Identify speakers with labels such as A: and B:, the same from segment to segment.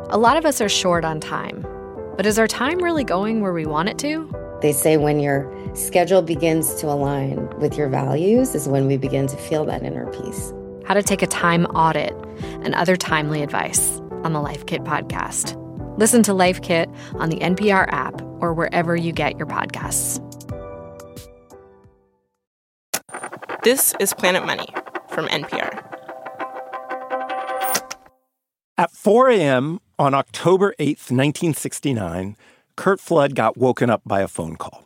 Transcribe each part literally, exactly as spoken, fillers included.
A: A lot of us are short on time. But is our time really going where we want it to?
B: They say when your schedule begins to align with your values is when we begin to feel that inner peace.
A: How to take a time audit and other timely advice on the Life Kit podcast. Listen to Life Kit on the N P R app or wherever you get your podcasts.
C: This is Planet Money from N P R.
D: At four a.m. on October eighth, nineteen sixty-nine, Curt Flood got woken up by a phone call.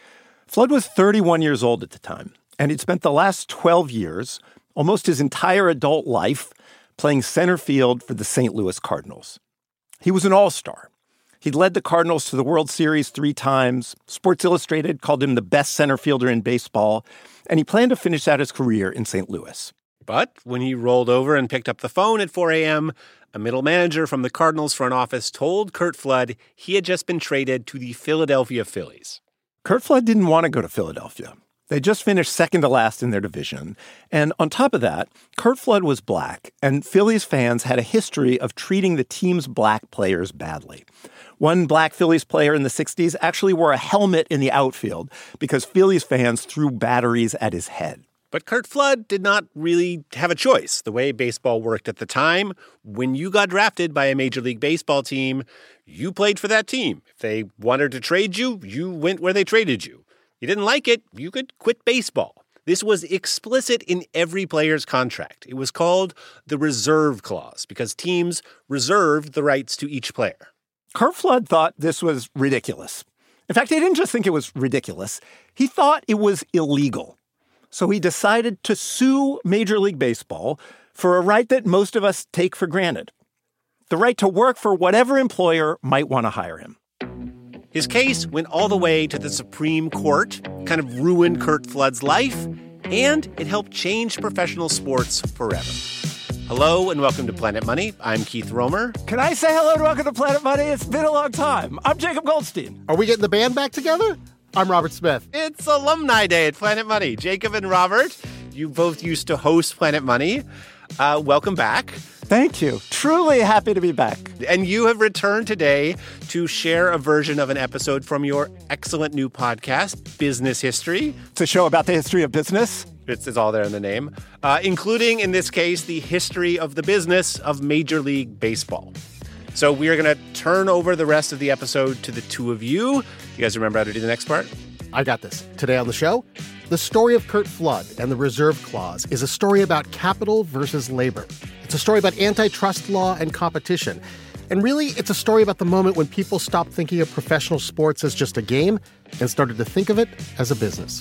D: Flood was thirty-one years old at the time, and he'd spent the last twelve years, almost his entire adult life, playing center field for the Saint Louis Cardinals. He was an all-star. He'd led the Cardinals to the World Series three times. Sports Illustrated called him the best center fielder in baseball, and he planned to finish out his career in Saint Louis.
E: But when he rolled over and picked up the phone at four a.m., a middle manager from the Cardinals front office told Curt Flood he had just been traded to the Philadelphia Phillies.
D: Curt Flood didn't want to go to Philadelphia. They just finished second to last in their division. And on top of that, Curt Flood was black, and Phillies fans had a history of treating the team's black players badly. One black Phillies player in the sixties actually wore a helmet in the outfield because Phillies fans threw batteries at his head.
E: But Curt Flood did not really have a choice. The way baseball worked at the time, when you got drafted by a Major League Baseball team, you played for that team. If they wanted to trade you, you went where they traded you. You didn't like it, you could quit baseball. This was explicit in every player's contract. It was called the reserve clause because teams reserved the rights to each player.
D: Curt Flood thought this was ridiculous. In fact, he didn't just think it was ridiculous. He thought it was illegal. So he decided to sue Major League Baseball for a right that most of us take for granted. The right to work for whatever employer might want to hire him.
E: His case went all the way to the Supreme Court, kind of ruined Curt Flood's life, and it helped change professional sports forever. Hello and welcome to Planet Money. I'm Keith Romer.
D: Can I say hello and welcome to Planet Money? It's been a long time. I'm Jacob Goldstein.
F: Are we getting the band back together? I'm Robert Smith.
E: It's Alumni Day at Planet Money. Jacob and Robert, you both used to host Planet Money. Uh, welcome back.
D: Thank you. Truly happy to be back.
E: And you have returned today to share a version of an episode from your excellent new podcast, Business History.
D: It's a show about the history of business.
E: It's, it's all there in the name, uh, including, in this case, the history of the business of Major League Baseball. So we are going to turn over the rest of the episode to the two of you. You guys remember how to do the next part?
F: I got this. Today on the show, the story of Curt Flood and the reserve clause is a story about capital versus labor. It's a story about antitrust law and competition. And really, it's a story about the moment when people stopped thinking of professional sports as just a game and started to think of it as a business.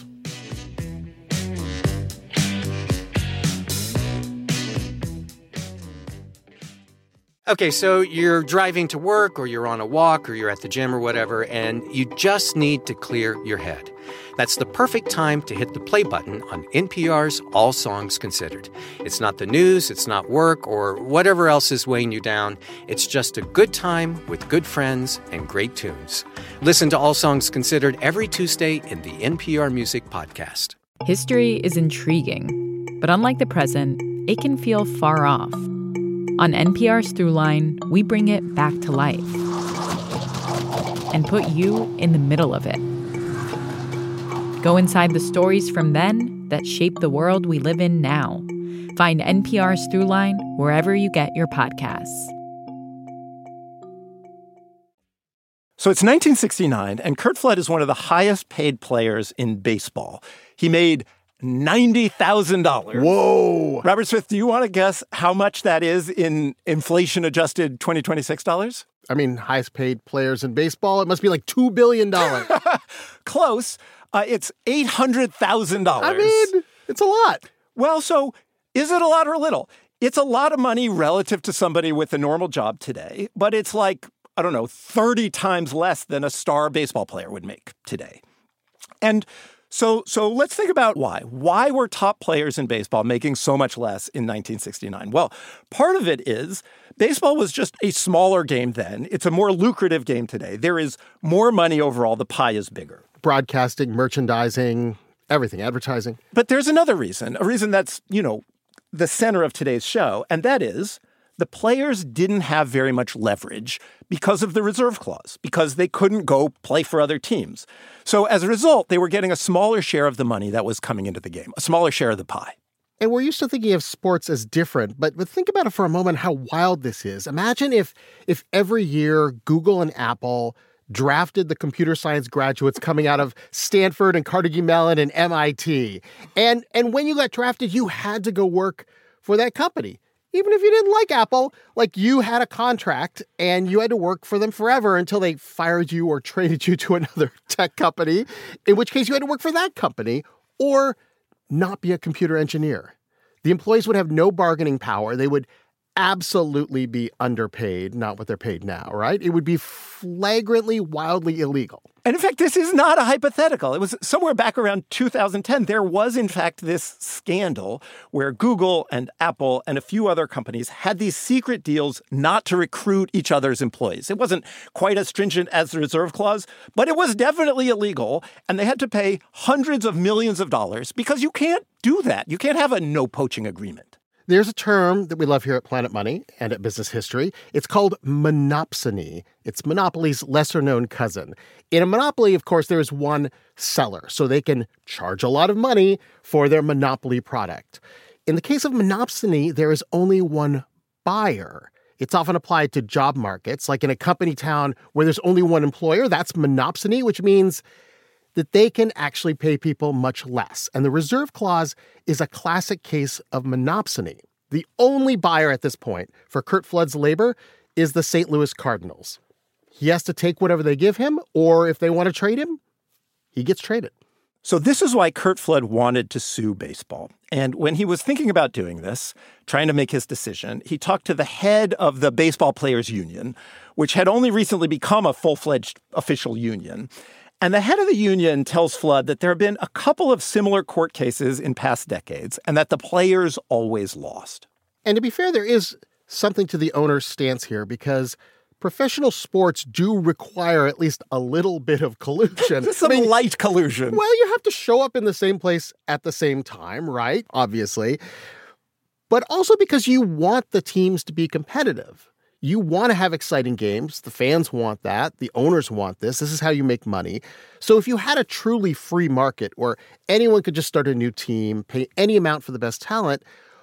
G: Okay, so you're driving to work or you're on a walk or you're at the gym or whatever, and you just need to clear your head. That's the perfect time to hit the play button on N P R's All Songs Considered. It's not the news, it's not work, or whatever else is weighing you down. It's just a good time with good friends and great tunes. Listen to All Songs Considered every Tuesday in the N P R Music Podcast.
H: History is intriguing, but unlike the present, it can feel far off. On N P R's Throughline, we bring it back to life and put you in the middle of it. Go inside the stories from then that shape the world we live in now. Find N P R's Throughline wherever you get your podcasts.
D: So it's nineteen sixty-nine, and Curt Flood is one of the highest paid players in baseball. He made ninety thousand dollars.
F: Whoa!
D: Robert Smith, do you want to guess how much that is in inflation-adjusted twenty twenty-six dollars?
F: I mean, highest paid players in baseball, it must be like two billion dollars.
D: Close. Uh, it's eight hundred thousand dollars.
F: I mean, it's a lot.
D: Well, so is it a lot or little? It's a lot of money relative to somebody with a normal job today, but it's like, I don't know, thirty times less than a star baseball player would make today. And So so let's think about why. Why were top players in baseball making so much less in nineteen sixty-nine? Well, part of it is baseball was just a smaller game then. It's a more lucrative game today. There is more money overall. The pie is bigger.
F: Broadcasting, merchandising, everything, advertising.
D: But there's another reason, a reason that's, you know, the center of today's show, and that is the players didn't have very much leverage because of the reserve clause, because they couldn't go play for other teams. So as a result, they were getting a smaller share of the money that was coming into the game, a smaller share of the pie.
F: And we're used to thinking of sports as different, but, but think about it for a moment how wild this is. Imagine if if every year Google and Apple drafted the computer science graduates coming out of Stanford and Carnegie Mellon and M I T. And, and when you got drafted, you had to go work for that company. Even if you didn't like Apple, like you had a contract and you had to work for them forever until they fired you or traded you to another tech company, in which case you had to work for that company or not be a computer engineer. The employees would have no bargaining power. They would absolutely be underpaid, not what they're paid now, right? It would be flagrantly, wildly illegal.
D: And in fact, this is not a hypothetical. It was somewhere back around two thousand ten. There was, in fact, this scandal where Google and Apple and a few other companies had these secret deals not to recruit each other's employees. It wasn't quite as stringent as the reserve clause, but it was definitely illegal. And they had to pay hundreds of millions of dollars because you can't do that. You can't have a no poaching agreement.
F: There's a term that we love here at Planet Money and at Business History. It's called monopsony. It's monopoly's lesser-known cousin. In a monopoly, of course, there is one seller, so they can charge a lot of money for their monopoly product. In the case of monopsony, there is only one buyer. It's often applied to job markets, like in a company town where there's only one employer. That's monopsony, which means that they can actually pay people much less. And the reserve clause is a classic case of monopsony. The only buyer at this point for Curt Flood's labor is the Saint Louis Cardinals. He has to take whatever they give him, or if they want to trade him, he gets traded.
D: So this is why Curt Flood wanted to sue baseball. And when he was thinking about doing this, trying to make his decision, he talked to the head of the Baseball Players Union, which had only recently become a full-fledged official union. And the head of the union tells Flood that there have been a couple of similar court cases in past decades and that the players always lost.
F: And to be fair, there is something to the owner's stance here because professional sports do require at least a little bit of collusion.
D: Just some I mean, light collusion.
F: Well, you have to show up in the same place at the same time, right? Obviously. But also because you want the teams to be competitive. You want to have exciting games. The fans want that. The owners want this. This is how you make money. So if you had a truly free market where anyone could just start a new team, pay any amount for the best talent,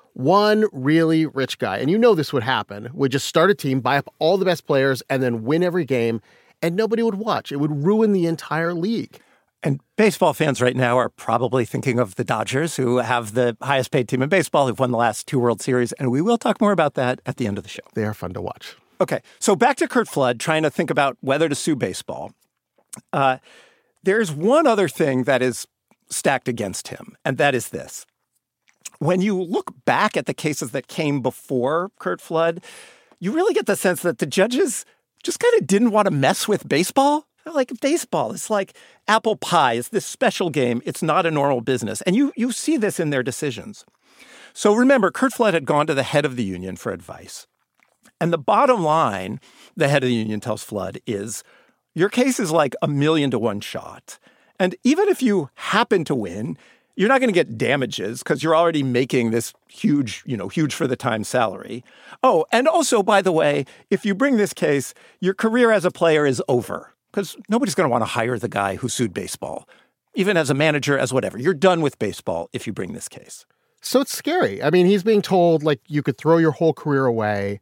F: one really rich guy, and you know this would happen, would just start a team, buy up all the best players, and then win every game, and nobody would watch. It would ruin the entire league.
D: And baseball fans right now are probably thinking of the Dodgers, who have the highest paid team in baseball, who've won the last two World Series. And we will talk more about that at the end of the show.
F: They are fun to watch.
D: Okay, so back to Curt Flood trying to think about whether to sue baseball. Uh, there's one other thing that is stacked against him, and that is this. When you look back at the cases that came before Curt Flood, you really get the sense that the judges just kind of didn't want to mess with baseball. Like baseball, it's like apple pie. It's this special game. It's not a normal business. And you you see this in their decisions. So remember, Curt Flood had gone to the head of the union for advice. And the bottom line, the head of the union tells Flood, is your case is like a million to one shot. And even if you happen to win, you're not going to get damages because you're already making this huge, you know, huge for the time salary. Oh, and also, by the way, if you bring this case, your career as a player is over. Because nobody's going to want to hire the guy who sued baseball, even as a manager, as whatever. You're done with baseball if you bring this case.
F: So it's scary. I mean, he's being told, like, you could throw your whole career away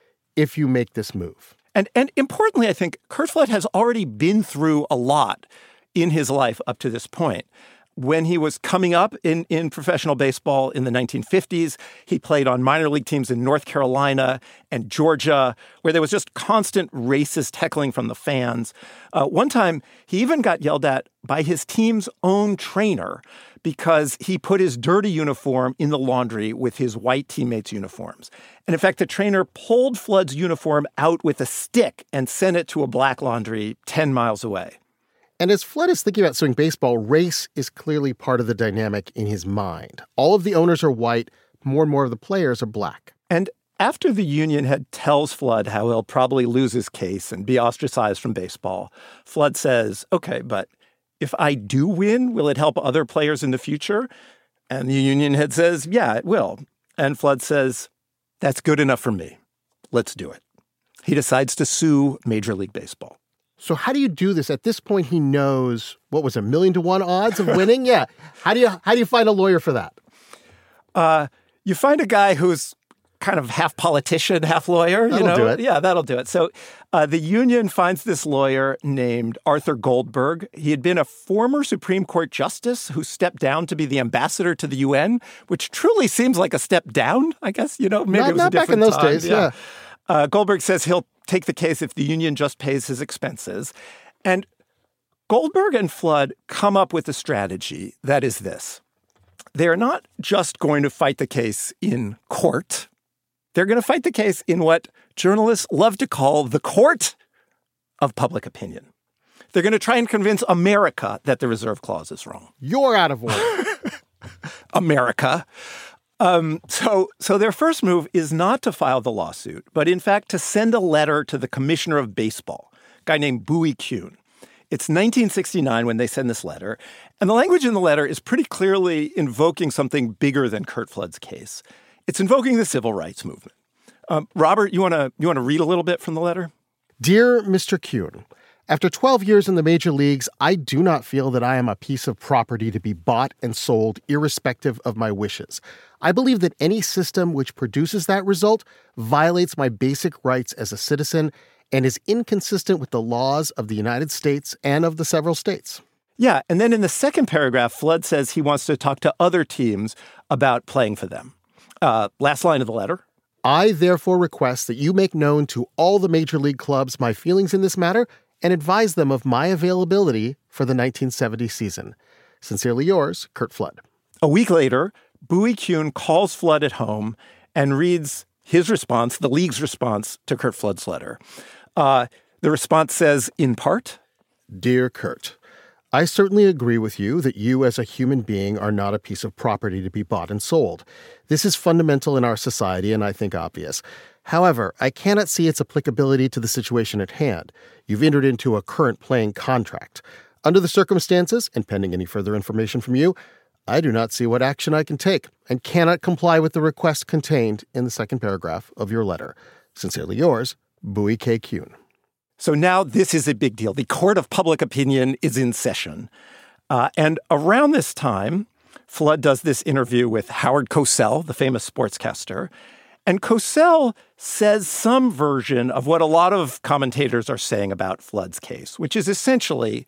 F: if you make this move.
D: And and importantly, I think Curt Flood has already been through a lot in his life up to this point. When he was coming up in, in professional baseball in the nineteen fifties, he played on minor league teams in North Carolina and Georgia, where there was just constant racist heckling from the fans. Uh, one time, he even got yelled at by his team's own trainer because he put his dirty uniform in the laundry with his white teammates' uniforms. And in fact, the trainer pulled Flood's uniform out with a stick and sent it to a black laundry ten miles away.
F: And as Flood is thinking about suing baseball, race is clearly part of the dynamic in his mind. All of the owners are white. More and more of the players are black.
D: And after the union head tells Flood how he'll probably lose his case and be ostracized from baseball, Flood says, okay, but if I do win, will it help other players in the future? And the union head says, yeah, it will. And Flood says, that's good enough for me. let's do it. He decides to sue Major League Baseball.
F: So how do you do this? At this point, he knows, what was it, a million to one odds of winning? Yeah. How do you how do you find a lawyer for that?
D: Uh, you find a guy who's kind of half politician, half lawyer.
F: That'll
D: you know?
F: do it.
D: Yeah, that'll do it. So uh, the union finds this lawyer named Arthur Goldberg. He had been a former Supreme Court justice who stepped down to be the ambassador to the U N, which truly seems like a step down, I guess. You know, maybe
F: not,
D: it was
F: not
D: a different
F: back in those
D: time.
F: days, yeah. yeah.
D: Uh, Goldberg says he'll take the case if the union just pays his expenses. And Goldberg and Flood come up with a strategy that is this. They're not just going to fight the case in court. They're going to fight the case in what journalists love to call the court of public opinion. They're going to try and convince America that the Reserve Clause is wrong.
F: You're out of order.
D: America. Um, so, so their first move is not to file the lawsuit, but in fact to send a letter to the commissioner of baseball, a guy named Bowie Kuhn. It's nineteen sixty-nine when they send this letter, and the language in the letter is pretty clearly invoking something bigger than Curt Flood's case. It's invoking the civil rights movement. Um, Robert, you want to you want to read a little bit from the letter?
F: Dear Mister Kuhn, after twelve years in the major leagues, I do not feel that I am a piece of property to be bought and sold irrespective of my wishes. I believe that any system which produces that result violates my basic rights as a citizen and is inconsistent with the laws of the United States and of the several states.
D: Yeah, and then in the second paragraph, Flood says he wants to talk to other teams about playing for them. Uh, last line of the letter.
F: I therefore request that you make known to all the major league clubs my feelings in this matter and advise them of my availability for the nineteen seventy season. Sincerely yours, Curt Flood.
D: A week later, Bowie Kuhn calls Flood at home and reads his response, the league's response to Curt Flood's letter. Uh, the response says, in part,
F: Dear Curt, I certainly agree with you that you as a human being are not a piece of property to be bought and sold. This is fundamental in our society and I think obvious. However, I cannot see its applicability to the situation at hand. You've entered into a current playing contract. Under the circumstances, and pending any further information from you, I do not see what action I can take and cannot comply with the request contained in the second paragraph of your letter. Sincerely yours, Bowie K. Kuhn.
D: So now this is a big deal. The court of public opinion is in session. Uh, and around this time, Flood does this interview with Howard Cosell, the famous sportscaster. And Cosell says some version of what a lot of commentators are saying about Flood's case, which is essentially,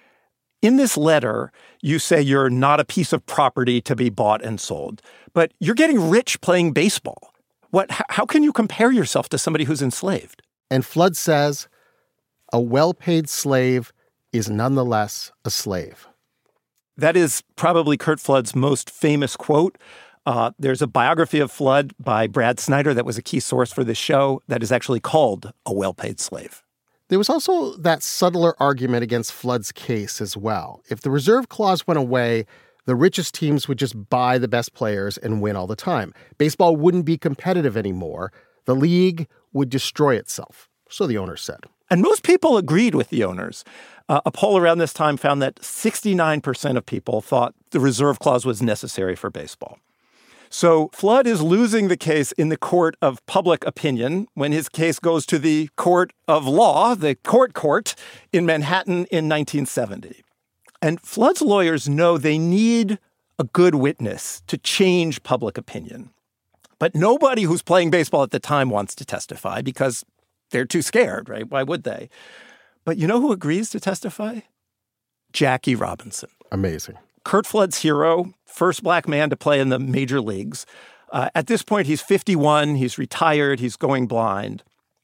D: in this letter, you say you're not a piece of property to be bought and sold, but you're getting rich playing baseball. What? How can you compare yourself to somebody who's enslaved?
F: And Flood says, a well-paid slave is nonetheless a slave.
D: That is probably Curt Flood's most famous quote. Uh, there's a biography of Flood by Brad Snyder that was a key source for this show that is actually called A Well-Paid Slave.
F: There was also that subtler argument against Flood's case as well. If the reserve clause went away, the richest teams would just buy the best players and win all the time. Baseball wouldn't be competitive anymore. The league would destroy itself, so the owners said.
D: And most people agreed with the owners. Uh, a poll around this time found that sixty-nine percent of people thought the reserve clause was necessary for baseball. So Flood is losing the case in the court of public opinion when his case goes to the court of law, the court court in Manhattan in nineteen seventy. And Flood's lawyers know they need a good witness to change public opinion. But nobody who's playing baseball at the time wants to testify because they're too scared, right? Why would they? But you know who agrees to testify? Jackie Robinson.
F: Amazing.
D: Curt Flood's hero, first black man to play in the major leagues. Uh, at this point, he's fifty-one. He's retired. He's going blind.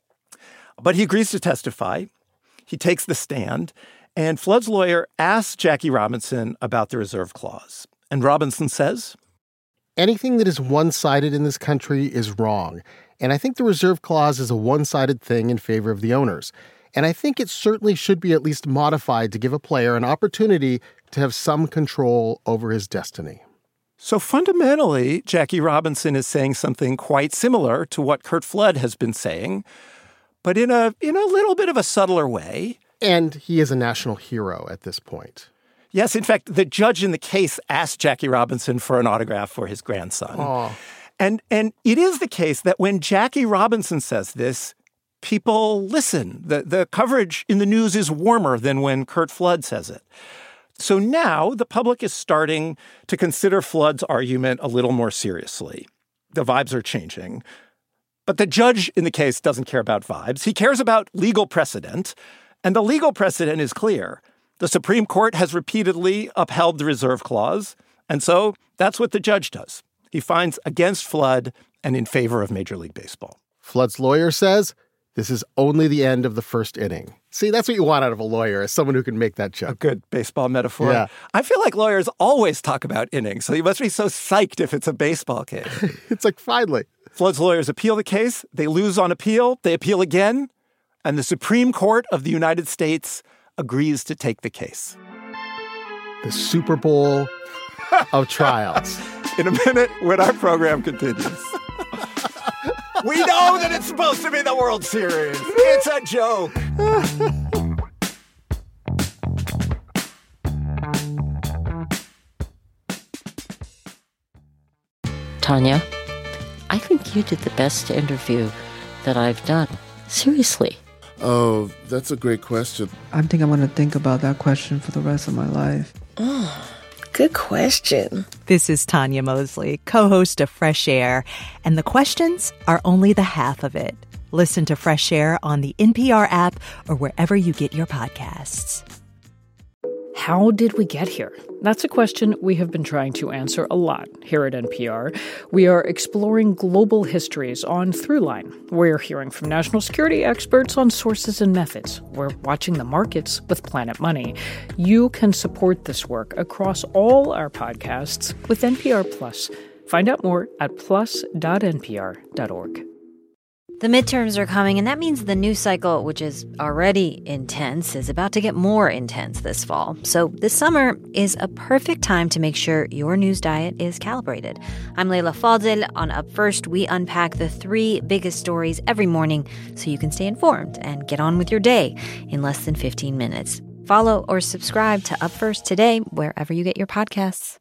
D: But he agrees to testify. He takes the stand. And Flood's lawyer asks Jackie Robinson about the reserve clause. And Robinson says,
F: anything that is one-sided in this country is wrong. And I think the reserve clause is a one-sided thing in favor of the owners. And I think it certainly should be at least modified to give a player an opportunity to have some control over his destiny.
D: So fundamentally, Jackie Robinson is saying something quite similar to what Curt Flood has been saying, but in a in a little bit of a subtler way.
F: And he is a national hero at this point.
D: Yes, in fact, the judge in the case asked Jackie Robinson for an autograph for his grandson.
F: Aww.
D: And, and it is the case that when Jackie Robinson says this, people listen. The, the coverage in the news is warmer than when Curt Flood says it. So now the public is starting to consider Flood's argument a little more seriously. The vibes are changing. But the judge in the case doesn't care about vibes. He cares about legal precedent. And the legal precedent is clear. The Supreme Court has repeatedly upheld the Reserve Clause. And so that's what the judge does. He finds against Flood and in favor of Major League Baseball.
F: Flood's lawyer says this is only the end of the first inning. See, that's what you want out of a lawyer, is someone who can make that joke.
D: A good baseball metaphor.
F: Yeah.
D: I feel like lawyers always talk about innings, so you must be so psyched if it's a baseball case.
F: It's like, finally.
D: Flood's lawyers appeal the case. They lose on appeal. They appeal again. And the Supreme Court of the United States agrees to take the case.
F: The Super Bowl of trials.
D: In a minute, when our program continues. We know that it's supposed to be the World Series. It's a joke.
I: Tanya, I think you did the best interview that I've done. Seriously.
J: Oh, that's a great question.
K: I think I'm going to think about that question for the rest of my life.
L: Oh, good question.
M: This is Tanya Mosley, co-host of Fresh Air, and the questions are only the half of it. Listen to Fresh Air on the N P R app or wherever you get your podcasts.
N: How did we get here? That's a question we have been trying to answer a lot here at N P R. We are exploring global histories on Throughline. We're hearing from national security experts on sources and methods. We're watching the markets with Planet Money. You can support this work across all our podcasts with N P R Plus. Find out more at plus dot n p r dot org.
O: The midterms are coming, and that means the news cycle, which is already intense, is about to get more intense this fall. So this summer is a perfect time to make sure your news diet is calibrated. I'm Leila Fadel. On Up First, we unpack the three biggest stories every morning so you can stay informed and get on with your day in less than fifteen minutes. Follow or subscribe to Up First today, wherever you get your podcasts.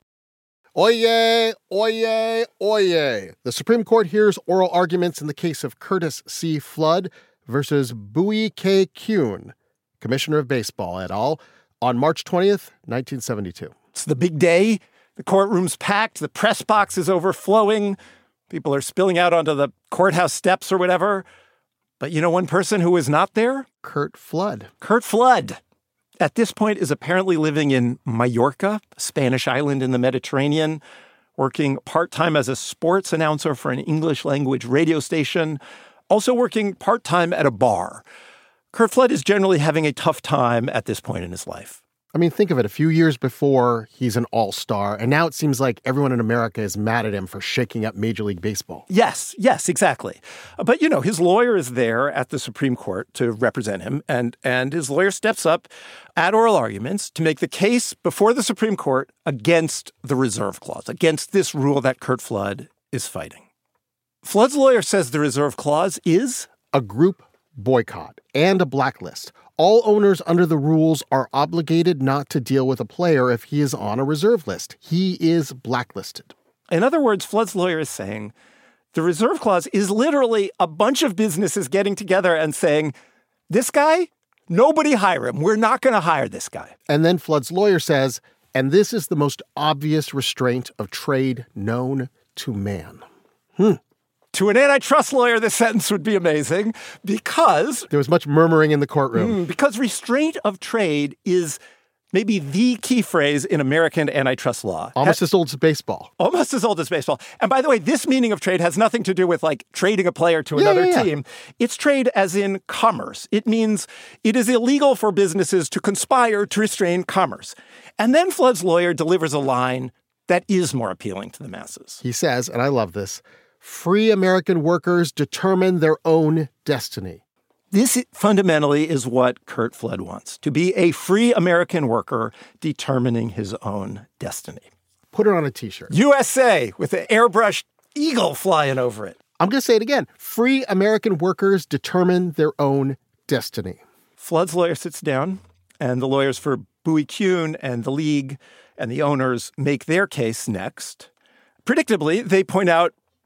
F: Oyez, oyez, oyez. The Supreme Court hears oral arguments in the case of Curtis C. Flood versus Bowie K. Kuhn, Commissioner of Baseball et al., on March twentieth, nineteen seventy-two.
D: It's the big day. The courtroom's packed. The press box is overflowing. People are spilling out onto the courthouse steps or whatever. But you know one person who is not there?
F: Curt Flood.
D: Curt Flood. At this point is apparently living in Mallorca, a Spanish island in the Mediterranean, working part-time as a sports announcer for an English-language radio station, also working part-time at a bar. Curt Flood is generally having a tough time at this point in his life.
F: I mean, think of it. A few years before, he's an all-star, and now it seems like everyone in America is mad at him for shaking up Major League Baseball.
D: Yes, yes, exactly. But, you know, his lawyer is there at the Supreme Court to represent him, and, and his lawyer steps up at oral arguments to make the case before the Supreme Court against the Reserve Clause, against this rule that Curt Flood is fighting. Flood's lawyer says the Reserve Clause is
F: a group boycott and a blacklist. All owners under the rules are obligated not to deal with a player if he is on a reserve list. He is blacklisted.
D: In other words, Flood's lawyer is saying the Reserve Clause is literally a bunch of businesses getting together and saying, this guy, nobody hire him. We're not going to hire this guy.
F: And then Flood's lawyer says, and this is the most obvious restraint of trade known to man. Hmm.
D: To an antitrust lawyer, this sentence would be amazing because...
F: There was much murmuring in the courtroom.
D: Mm, because restraint of trade is maybe the key phrase in American antitrust law.
F: Almost ha- as old as baseball.
D: Almost as old as baseball. And by the way, this meaning of trade has nothing to do with like trading a player to
F: yeah,
D: another
F: yeah, yeah.
D: team. It's trade as in commerce. It means it is illegal for businesses to conspire to restrain commerce. And then Flood's lawyer delivers a line that is more appealing to the masses.
F: He says, and I love this, free American workers determine their own destiny.
D: This fundamentally is what Curt Flood wants, to be a free American worker determining his own destiny.
F: Put it on a T-shirt.
D: U S A with an airbrushed eagle flying over it.
F: I'm going to say it again. Free American workers determine their own destiny.
D: Flood's lawyer sits down, and the lawyers for Bowie Kuhn and the league and the owners make their case next. Predictably, they point out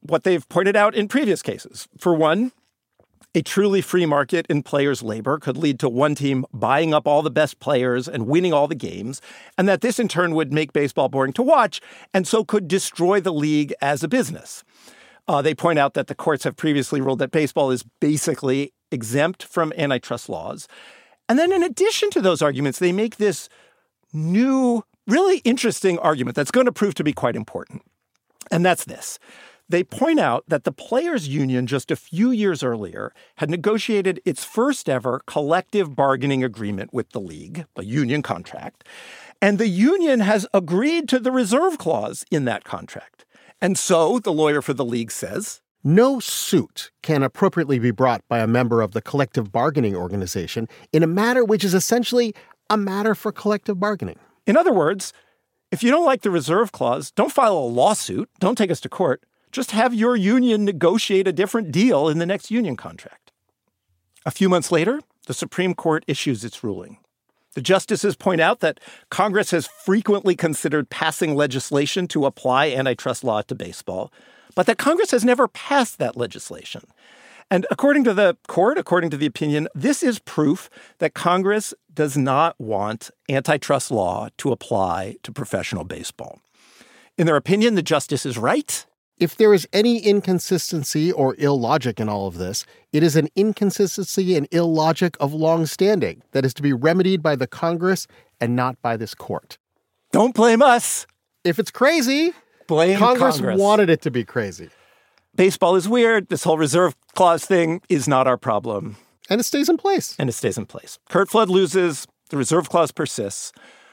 D: what they've pointed out in previous cases. For one, a truly free market in players' labor could lead to one team buying up all the best players and winning all the games, and that this in turn would make baseball boring to watch, and so could destroy the league as a business. Uh, they point out that the courts have previously ruled that baseball is basically exempt from antitrust laws. And then in addition to those arguments, they make this new, really interesting argument that's going to prove to be quite important. And that's this. They point out that the players' union just a few years earlier had negotiated its first ever collective bargaining agreement with the league, a union contract, and the union has agreed to the reserve clause in that contract. And so, the lawyer for the league says,
F: no suit can appropriately be brought by a member of the collective bargaining organization in a matter which is essentially a matter for collective bargaining.
D: In other words, if you don't like the reserve clause, don't file a lawsuit, don't take us to court. Just have your union negotiate a different deal in the next union contract. A few months later, the Supreme Court issues its ruling. The justices point out that Congress has frequently considered passing legislation to apply antitrust law to baseball, but that Congress has never passed that legislation. And according to the court, according to the opinion, this is proof that Congress does not want antitrust law to apply to professional baseball. In their opinion, the justice is right.
F: If there is any inconsistency or illogic in all of this, it is an inconsistency and illogic of long standing that is to be remedied by the Congress and not by this court.
D: Don't blame us.
F: If it's crazy,
D: blame
F: Congress.
D: Congress
F: wanted it to be crazy.
D: Baseball is weird. This whole reserve clause thing is not our problem.
F: And it stays in place.
D: And it stays in place. Curt Flood loses. The reserve clause persists.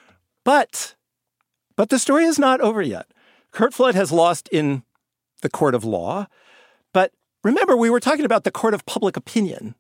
D: But, but the story is not over yet. Curt Flood has lost in the court of law. But remember, we were talking about the court of public opinion.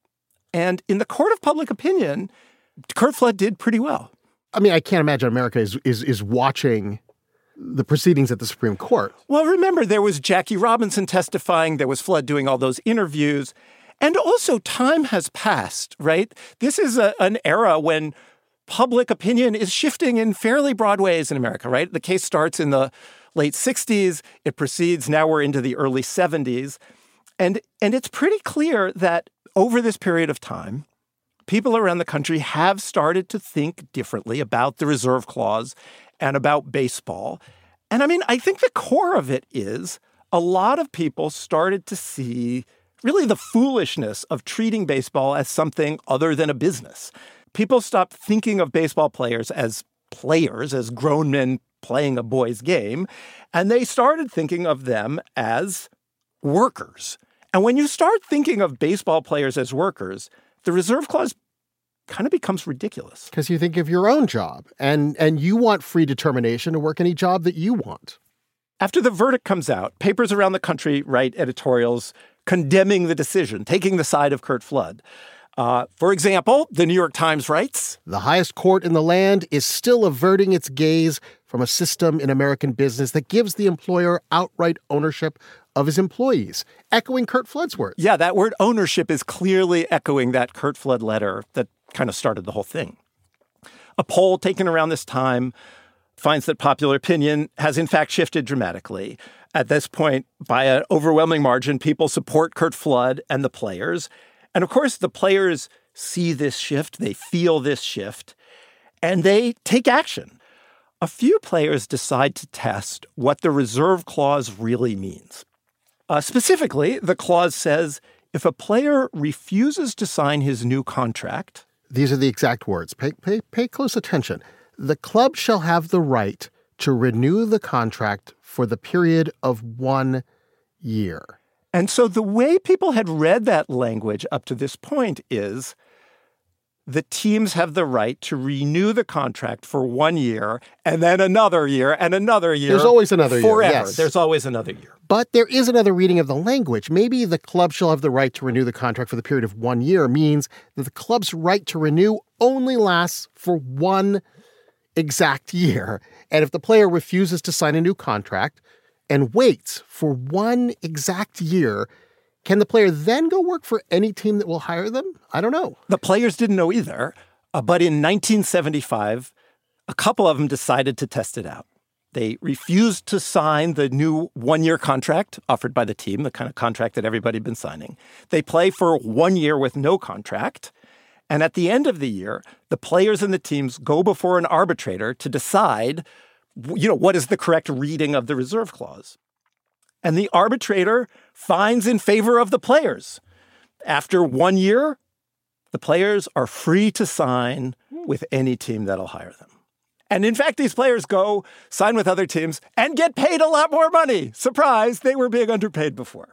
D: And in the court of public opinion, Curt Flood did pretty well.
F: I mean, I can't imagine America is is is watching the proceedings at the Supreme Court.
D: Well, remember, there was Jackie Robinson testifying. There was Flood doing all those interviews. And also, time has passed, right? This is a, an era when public opinion is shifting in fairly broad ways in America, right? The case starts in the late sixties. It proceeds. Now we're into the early seventies. And, and it's pretty clear that over this period of time, people around the country have started to think differently about the reserve clause and about baseball. And I mean, I think the core of it is a lot of people started to see really the foolishness of treating baseball as something other than a business. People stopped thinking of baseball players as players, as grown men playing a boy's game, and they started thinking of them as workers. And when you start thinking of baseball players as workers, the reserve clause kind of becomes ridiculous.
F: Because you think of your own job, and, and you want free determination to work any job that you want.
D: After the verdict comes out, papers around the country write editorials condemning the decision, taking the side of Curt Flood. Uh, for example, the New York Times writes,
F: the highest court in the land is still averting its gaze from a system in American business that gives the employer outright ownership of his employees, echoing Curt Flood's words.
D: Yeah, that word ownership is clearly echoing that Curt Flood letter that kind of started the whole thing. A poll taken around this time finds that popular opinion has in fact shifted dramatically. At this point, by an overwhelming margin, people support Curt Flood and the players. And of course, the players see this shift, they feel this shift, and they take action. A few players decide to test what the reserve clause really means. Uh, specifically, the clause says if a player refuses to sign his new contract...
F: These are the exact words. Pay, pay, pay close attention. The club shall have the right to renew the contract for the period of one year.
D: And so the way people had read that language up to this point is the teams have the right to renew the contract for one year and then another year and another year.
F: There's always another
D: forever.
F: year. Yes.
D: There's always another year.
F: But there is another reading of the language. Maybe the club shall have the right to renew the contract for the period of one year means that the club's right to renew only lasts for one exact year. And if the player refuses to sign a new contract and waits for one exact year, can the player then go work for any team that will hire them? I don't know.
D: The players didn't know either. Uh, but in nineteen seventy-five, a couple of them decided to test it out. They refused to sign the new one-year contract offered by the team, the kind of contract that everybody had been signing. They play for one year with no contract. And at the end of the year, the players and the teams go before an arbitrator to decide, you know, what is the correct reading of the reserve clause. And the arbitrator finds in favor of the players. After one year, the players are free to sign with any team that'll hire them. And in fact, these players go sign with other teams and get paid a lot more money. Surprise, they were being underpaid before.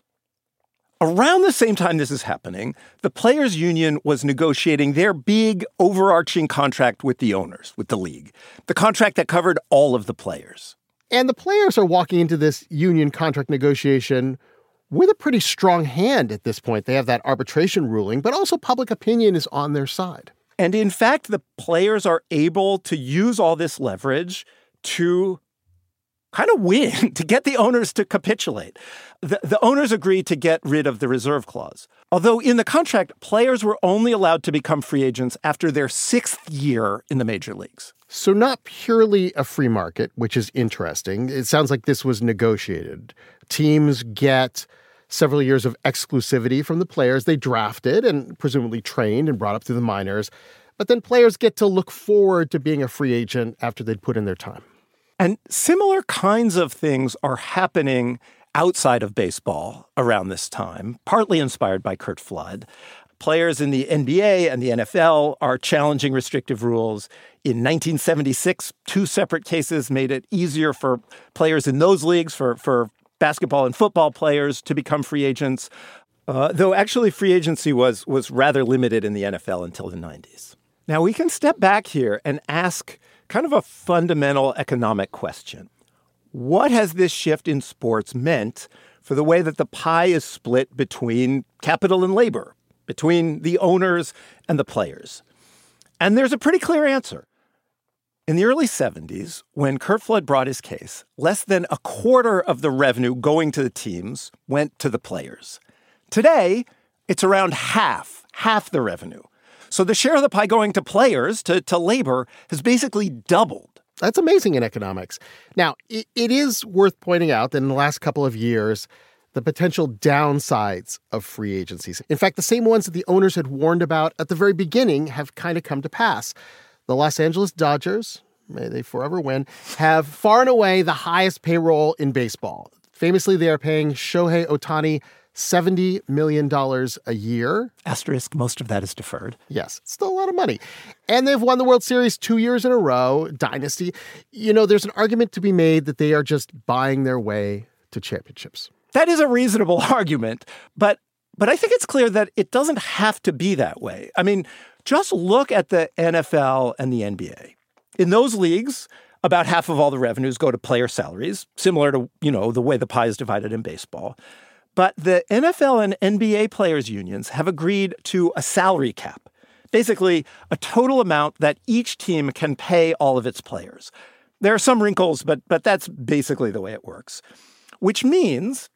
D: Around the same time this is happening, the players' union was negotiating their big overarching contract with the owners, with the league, the contract that covered all of the players.
F: And the players are walking into this union contract negotiation with a pretty strong hand at this point. They have that arbitration ruling, but also public opinion is on their side.
D: And in fact, the players are able to use all this leverage to kind of win, to get the owners to capitulate. The, the owners agreed to get rid of the reserve clause. Although in the contract, players were only allowed to become free agents after their sixth year in the major leagues.
F: So not purely a free market, which is interesting. It sounds like this was negotiated. Teams get several years of exclusivity from the players they drafted and presumably trained and brought up through the minors. But then players get to look forward to being a free agent after they'd put in their time.
D: And similar kinds of things are happening outside of baseball around this time, partly inspired by Curt Flood. Players in the N B A and the N F L are challenging restrictive rules. In nineteen seventy-six, two separate cases made it easier for players in those leagues, for, for basketball and football players, to become free agents, uh, though actually free agency was, was rather limited in the N F L until the nineties. Now, we can step back here and ask kind of a fundamental economic question. What has this shift in sports meant for the way that the pie is split between capital and labor, between the owners and the players? And there's a pretty clear answer. In the early seventies, when Curt Flood brought his case, less than a quarter of the revenue going to the teams went to the players. Today, it's around half, half the revenue. So the share of the pie going to players, to, to labor, has basically doubled.
F: That's amazing in economics. Now, it, it is worth pointing out that in the last couple of years, the potential downsides of free agencies, in fact, the same ones that the owners had warned about at the very beginning, have kind of come to pass. The Los Angeles Dodgers, may they forever win, have far and away the highest payroll in baseball. Famously, they are paying Shohei Ohtani seventy million dollars a year.
D: Asterisk, most of that is deferred.
F: Yes, it's still a lot of money. And they've won the World Series two years in a row, dynasty. You know, there's an argument to be made that they are just buying their way to championships.
D: That is a reasonable argument, but but I think it's clear that it doesn't have to be that way. I mean, just look at the N F L and the N B A. In those leagues, about half of all the revenues go to player salaries, similar to, you know, the way the pie is divided in baseball. But the N F L and N B A players' unions have agreed to a salary cap, basically a total amount that each team can pay all of its players. There are some wrinkles, but but that's basically the way it works, which means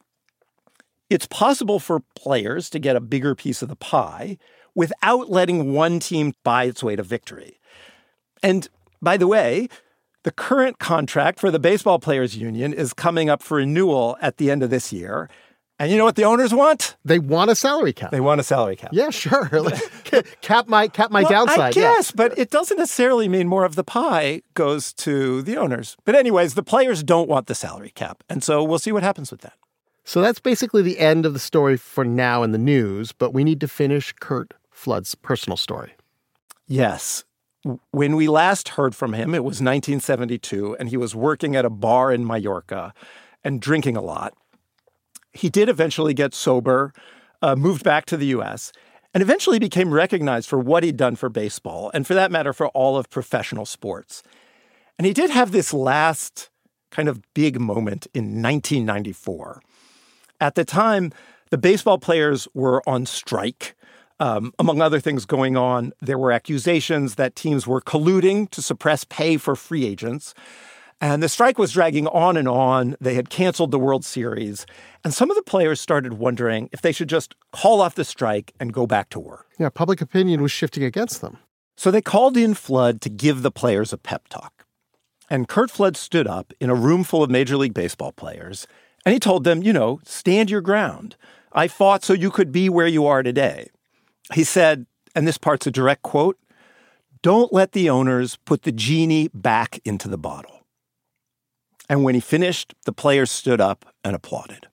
D: it's possible for players to get a bigger piece of the pie without letting one team buy its way to victory. And by the way, the current contract for the baseball players' union is coming up for renewal at the end of this year. And you know what the owners want?
F: They want a salary cap.
D: They want a salary cap.
F: Yeah, sure. cap my cap my
D: well,
F: downside.
D: I guess,
F: yeah.
D: But it doesn't necessarily mean more of the pie goes to the owners. But anyways, the players don't want the salary cap. And so we'll see what happens with that.
F: So that's basically the end of the story for now in the news, but we need to finish Curt Flood's personal story.
D: Yes. When we last heard from him, it was nineteen seventy-two, and he was working at a bar in Mallorca and drinking a lot. He did eventually get sober, uh, moved back to the U S, and eventually became recognized for what he'd done for baseball, and for that matter, for all of professional sports. And he did have this last kind of big moment in nineteen ninety-four. At the time, the baseball players were on strike. Um, among other things going on, there were accusations that teams were colluding to suppress pay for free agents. And the strike was dragging on and on. They had canceled the World Series. And some of the players started wondering if they should just call off the strike and go back to work.
F: Yeah, public opinion was shifting against them.
D: So they called in Flood to give the players a pep talk. And Curt Flood stood up in a room full of Major League Baseball players, and he told them, you know, stand your ground. I fought so you could be where you are today. He said, and this part's a direct quote, "Don't let the owners put the genie back into the bottle." And when he finished, the players stood up and applauded.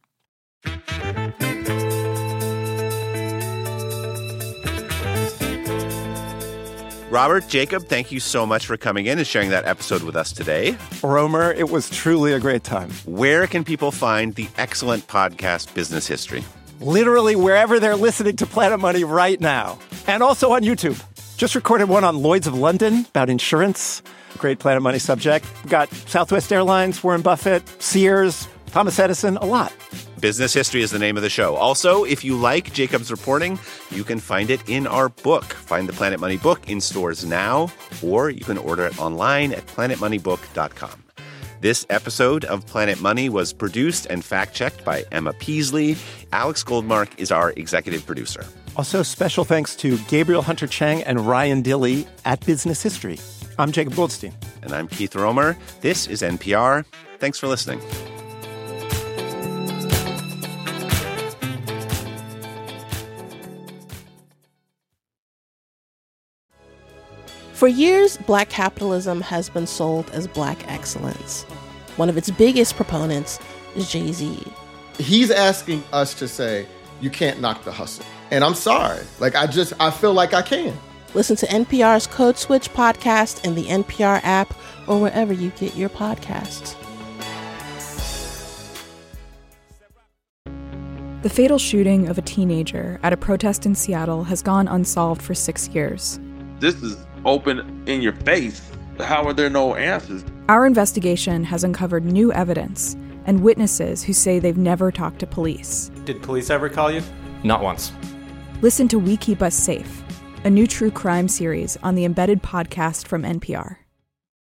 E: Robert, Jacob, thank you so much for coming in and sharing that episode with us today.
D: Romer, it was truly a great time.
E: Where can people find the excellent podcast Business History?
D: Literally wherever they're listening to Planet Money right now. And also on YouTube. Just recorded one on Lloyd's of London about insurance. Great Planet Money subject. We've got Southwest Airlines, Warren Buffett, Sears, Thomas Edison, a lot.
E: Business History is the name of the show. Also, if you like Jacob's reporting, you can find it in our book. Find the Planet Money book in stores now, or you can order it online at planet money book dot com. This episode of Planet Money was produced and fact-checked by Emma Peasley. Alex Goldmark is our executive producer.
D: Also, special thanks to Gabriel Hunter Chang and Ryan Dilley at Business History. I'm Jacob Goldstein.
E: And I'm Keith Romer. This is N P R. Thanks for listening.
P: For years, Black capitalism has been sold as Black excellence. One of its biggest proponents is Jay-Z.
Q: He's asking us to say, you can't knock the hustle. And I'm sorry. Like, I just, I feel like I can.
P: Listen to N P R's Code Switch podcast in the N P R app or wherever you get your podcasts.
R: The fatal shooting of a teenager at a protest in Seattle has gone unsolved for six years.
S: This is open in your face. How are there no answers?
R: Our investigation has uncovered new evidence and witnesses who say they've never talked to police.
T: Did police ever call you? Not once.
R: Listen to We Keep Us Safe, a new true crime series on the Embedded podcast from N P R.